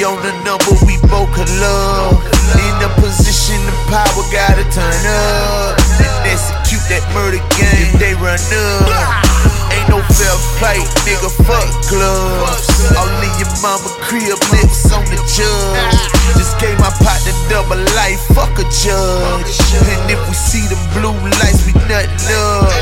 on the number we both could love. In a position of power, gotta turn up and execute that murder game. They run up. Ain't no fair fight, nigga, fuck gloves. All in your mama crib, lips on the judge. Just gave my partner double life, fuck a judge. And if we see them blue lights, we nuttin' up.